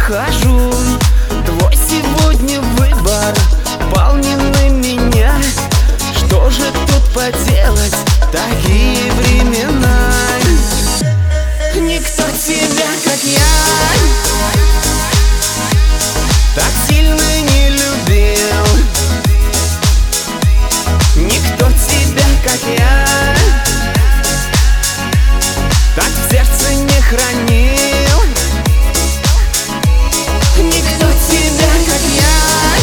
нахожу. Твой сегодня выбор пал не на меня. Что же тут поделать, такие времена. Никто тебя, как я, так сильно не любил. Никто тебя, как я, так в сердце не хранил. Никто тебя, как я,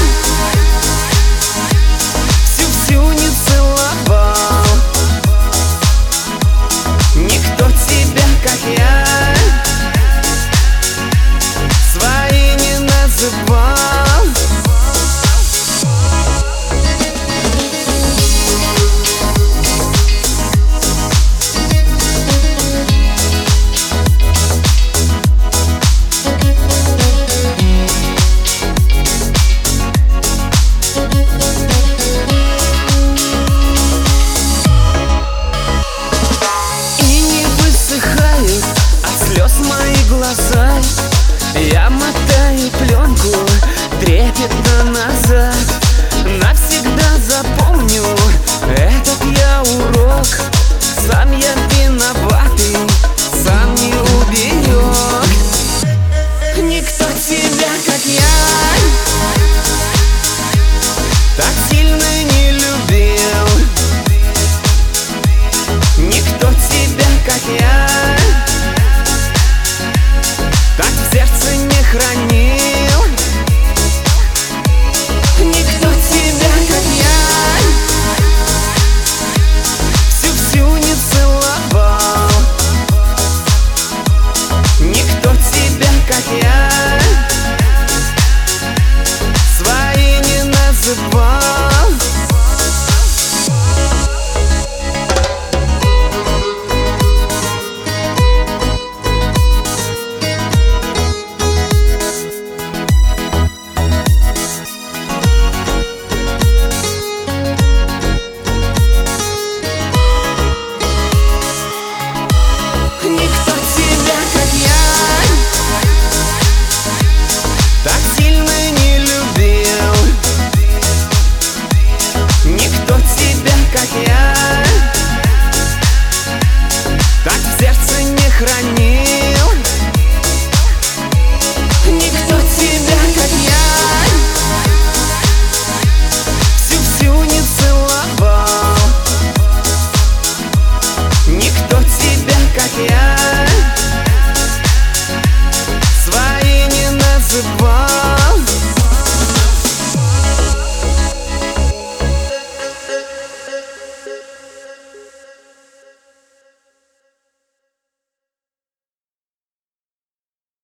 всю не целовал. Никто тебя, как я, свои не называл. Глаза, я мотаю пленку трепетно назад. Навсегда запомню этот я урок. Сам я виноватый, сам не уберег. Никто тебя, как я, так сильно не любил. Никто тебя, как я, так в сердце не хранил. Никто тебя, как я, всю не целовал. Никто тебя, как я, свои не называл. Как я, так в сердце не хранил.